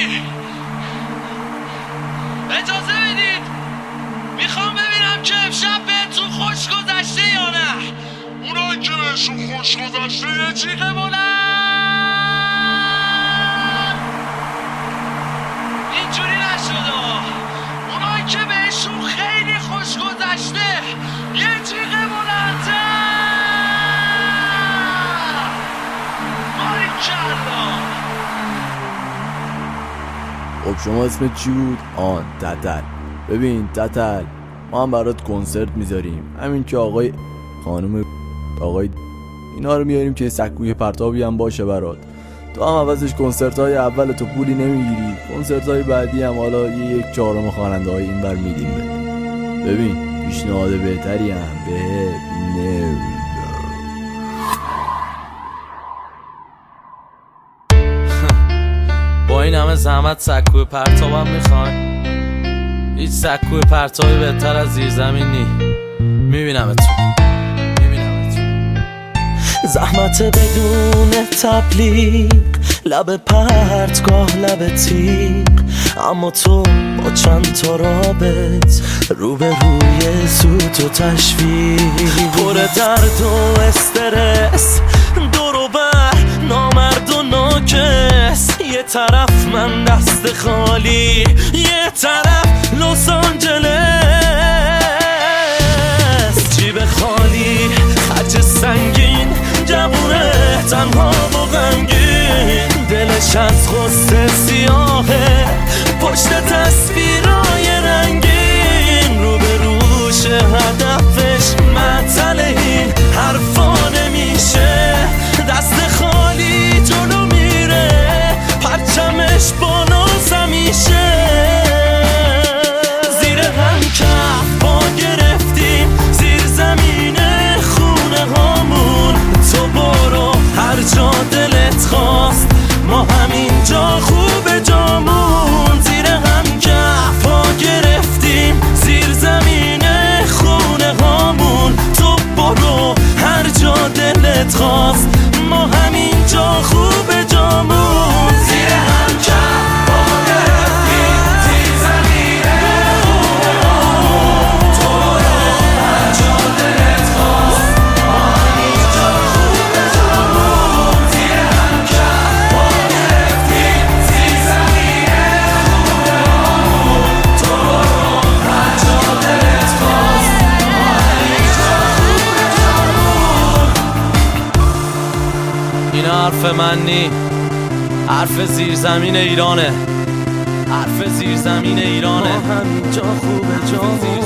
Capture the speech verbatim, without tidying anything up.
اجازه بدید میخوام ببینم که امشب بهتون خوش گذشته یا نه. اونایی که بهشون خوش گذشته یه جیغ بلند اینجوری نشده. اونایی که بهشون خیلی خوش گذشته یه جیغ بلندتر. باریکلا. خب شما اسمت چی بود؟ آن تتل. ببین تتل، ما هم برات کنسرت میذاریم، همین که آقای خانم آقای اینا رو میاریم که سکوی پرتابی هم باشه برات. تو هم عوضش کنسرت های اول تو پولی نمیگیری، کنسرت های بعدی هم حالا یه یک چهارم خواننده های این بر میدیم بده. ببین پیشنهاد بهتری هم به نه با این همه زحمت سکوی پرتابم میخواین؟ هیچ سکوی پرتابی بهتر از زیرزمین نی. میبینمتون میبینمتون. زحمت بدون تبلیغ، لب پرتگاه لب تیغ، اما تو با چند تا رابط رو به روی سوت و تشویق، پر درد و استرس، دور و بر نامرد و ناکس. یه طرف من دست خالی، یه طرف لس آنجلس. جیب خالی، خرج سنگین، جوونه تنها و غمگین. دلش از غصه سیاهه، پشت تصویرای رنگین. رو به روش هدفش معطل، این حرفا نمیشه. دست خالی جلو میره، پرچمش بالاست همیشه. زیر هم کف پا گرفتیم، زیر زمین خونه هامون. تو برو هر جا دلت خواست، ما همینجا خوب جامون. زیر هم کف پا گرفتیم، زیر زمین خونه هامون. تو برو هر جا دلت خواست، ما همینجا خوب جامون. زیر هم کف پا گرفتیم، زیر زمین خونه هامون. تو برو هر جا دلت خواست، ما همینجا خوب جامون. زیر هم کف پا گرفتیم، زیر زمین خونه هامون. تو برو هر جا دلت خواست، ما همینجا خوب جامون. این حرف من نی، حرف زیرزمین ایرانه، حرف زیرزمین ایرانه. ما همینجا خوب جامون.